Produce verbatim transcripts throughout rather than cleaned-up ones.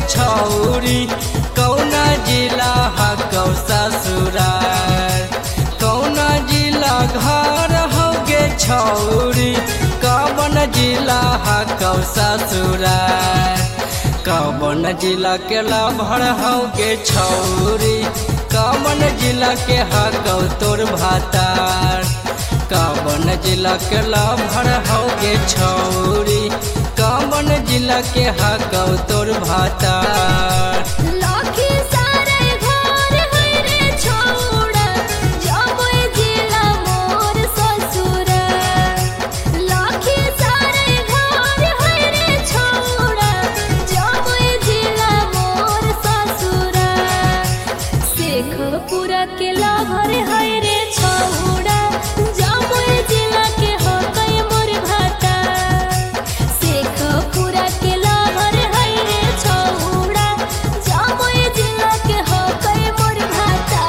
छौरी कौना जिला हकौ ससुरार। कौना जिला घर होगे छौरी कवन जिला हकौ ससुरार। कवन जिला के लभर होगे छौरी कवन जिला के हकौ तोर भातार। कवन जिला के लभर होगे छौरी कवन जिला के हकौ तोर भातार। पूरा के लाभर है रे छौड़ा जमुई जिला के हो कई मोर भाता। शेख पूरा के लाभर है रे छौड़ा जमुई जिला के हो कई मोर भाता।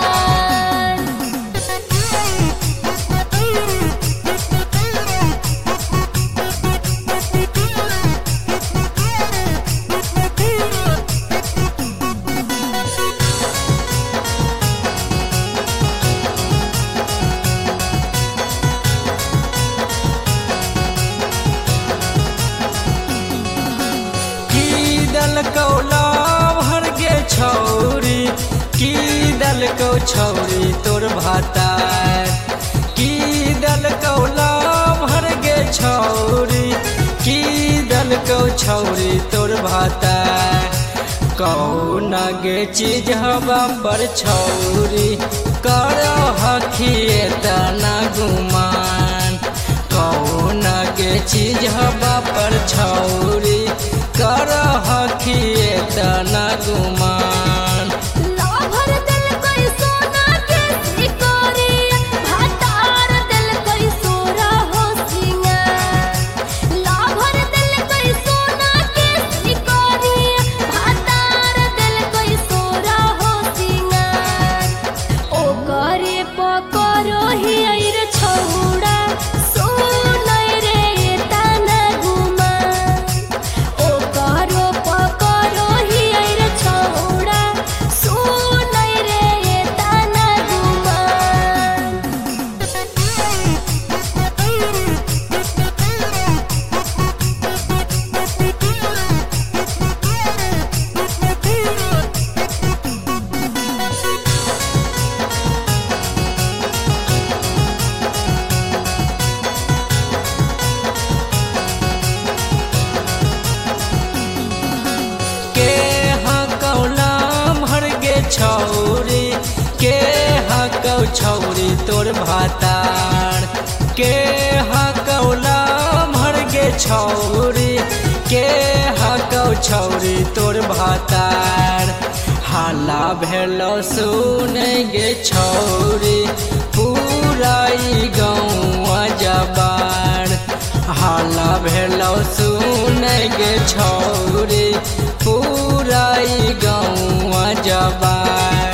कौला भर गे छौरी की दल को छौरी तोर भातार। की दल कौला भर गे छौरी की दल को छौरी तोर भातार। कौना गे चीज हवा पर छौरी करो हखिए तना गुमान। कौना गे चीज हवा पर छौरी कर हखिए तना गुमान। लाभर दिल कोई सोना के सिकोरी भातार दिल कोई सोरा हो सिंगार। लाभर दिल कोई सोना के सिकोरी भातार दिल कोई सोरा हो सिंगार। ओ करे पकरो ही आइर छौड़ा सोनय रे तना गुमान। ओ करो पकरो ही आइर छौड़ा सोनय रे तना गुमान। छौरी के हकौ छौरी तोर भातार। के हकौला भर गे छौरी के हकौ छौरी तोर भातार। हाला भेलो सुने गे छौरी पूराई गौआ जबार। हाला भेलो सुने गे छौरी पूराई गौआ जबार।